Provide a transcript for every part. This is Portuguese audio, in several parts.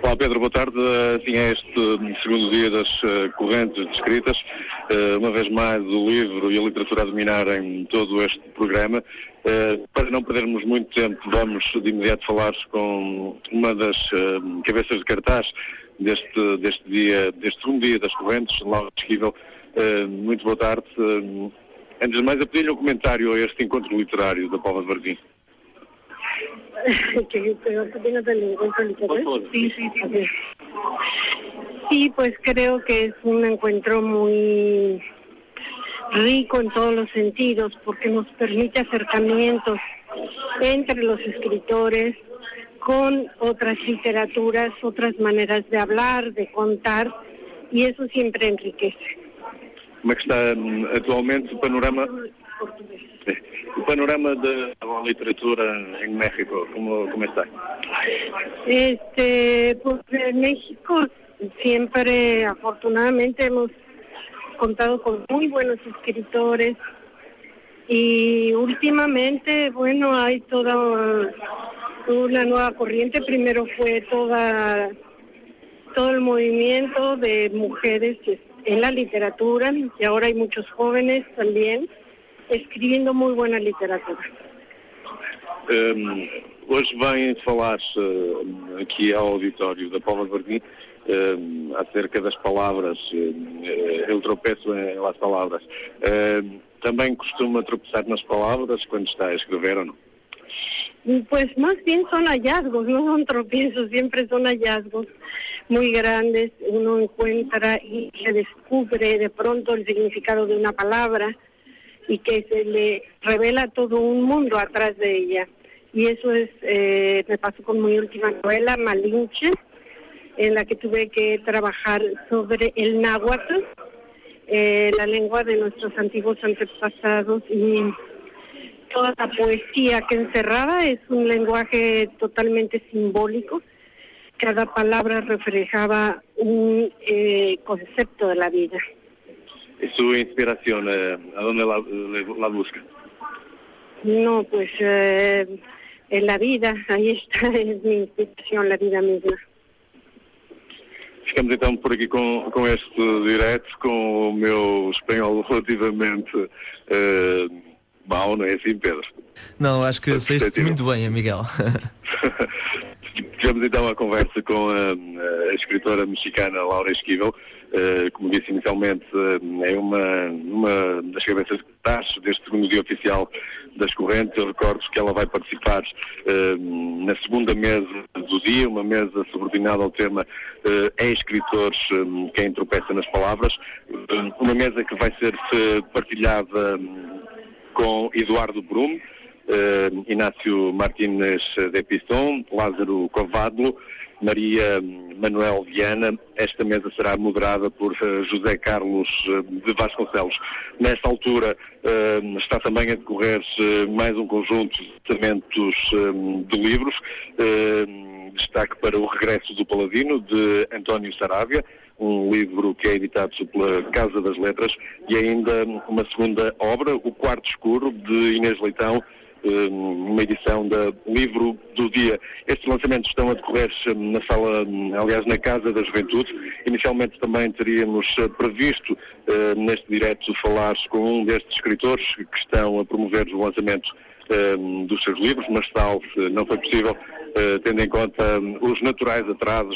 Olá Pedro, boa tarde. Assim é este segundo dia das correntes descritas. Uma vez mais o livro e a literatura a dominarem todo este programa. Para não perdermos muito tempo, vamos de imediato falar com uma das cabeças de cartaz deste segundo dia das correntes, Laura Esquivel. Muito boa tarde. Antes de mais, eu pedi-lhe um comentário a este encontro literário da Póvoa de Varzim. Sí, pues creo que es un encuentro muy rico en todos los sentidos, porque nos permite acercamientos entre los escritores con otras literaturas, otras maneras de hablar, de contar, y eso siempre enriquece. Como é que está atualmente o panorama da literatura en México? ¿Cómo está? Pues en México siempre, afortunadamente, hemos contado con muy buenos escritores y últimamente, bueno, hay toda una nueva corriente. Primero fue todo el movimiento de mujeres en la literatura, y ahora hay muchos jóvenes también escribiendo muy buena literatura. Hoje vem falar-se aqui ao auditório da Póvoa de Varzim acerca das palavras. Eu tropeço em las palavras. Também costuma tropeçar nas palavras quando está a escrever ou não? Pues más bien son hallazgos, no son tropiezos, siempre son hallazgos muy grandes. Uno encuentra y se descubre de pronto el significado de una palabra y que se le revela todo un mundo atrás de ella. Y eso me pasó con mi última novela, Malinche, en la que tuve que trabajar sobre el náhuatl, la lengua de nuestros antiguos antepasados, y toda la poesía que encerraba. Es un lenguaje totalmente simbólico. Cada palabra reflejaba un concepto de la vida. ¿Y su inspiración, a dónde la busca? No, pues en la vida, ahí está, es mi inspiración, la vida misma. Ficamos então por aqui com este direto, com o meu espanhol relativamente mau, não é assim, Pedro? Não, acho que saíste muito bem, Miguel. Tivemos então a conversa com a escritora mexicana Laura Esquivel. Como disse inicialmente, é uma das cabeças de cartaz deste segundo dia oficial das correntes. Eu recordo que ela vai participar na segunda mesa do dia, uma mesa subordinada ao tema escritores, quem tropeça nas palavras. Uma mesa que vai ser partilhada com Eduardo Brum, Inácio Martínez de Pisson, Lázaro Covadlo, Maria Manuel Viana. Esta mesa será moderada por José Carlos de Vasconcelos. Nesta altura está também a decorrer mais um conjunto de tratamentos de livros. Destaque para O Regresso do Paladino, de António Saravia, um livro que é editado pela Casa das Letras, e ainda uma segunda obra, O Quarto Escuro, de Inês Leitão, uma edição da Livro do Dia. Estes lançamentos estão a decorrer na sala, aliás, na Casa da Juventude. Inicialmente também teríamos previsto neste direto falar com um destes escritores que estão a promover o lançamento dos seus livros, mas tal não foi possível, tendo em conta os naturais atrasos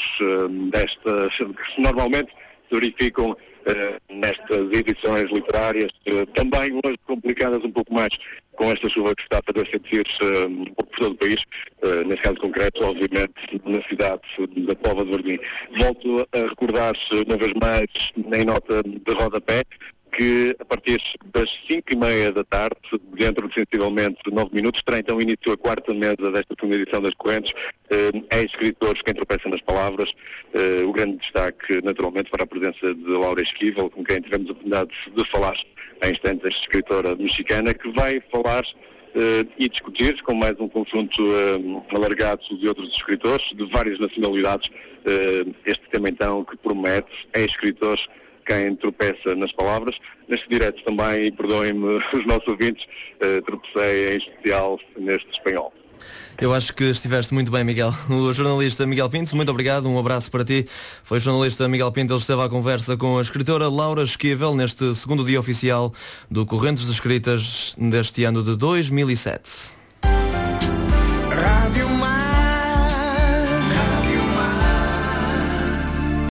que normalmente se verificam nestas edições literárias, também hoje complicadas um pouco mais com esta chuva que está a fazer sentir-se por todo o país, nesse caso concreto, obviamente, na cidade da Póvoa de Varzim. Volto a recordar-se uma vez mais, em nota de rodapé, que a partir das 5h30 da tarde, dentro de sensivelmente 9 minutos, terá então início a quarta mesa desta segunda edição das correntes. Escritores, quem tropeça nas palavras. O grande destaque, naturalmente, para a presença de Laura Esquivel, com quem tivemos a oportunidade de falar há instantes, esta escritora mexicana, que vai falar e discutir com mais um conjunto alargado de outros escritores de várias nacionalidades. Este tema, então, que promete escritores, quem tropeça nas palavras. Neste direto também, perdoem-me os nossos ouvintes, tropecei em especial neste espanhol. Eu acho que estiveste muito bem, Miguel. O jornalista Miguel Pinto, muito obrigado, um abraço para ti. Foi o jornalista Miguel Pinto, ele esteve à conversa com a escritora Laura Esquivel neste segundo dia oficial do Correntes de Escritas deste ano de 2007.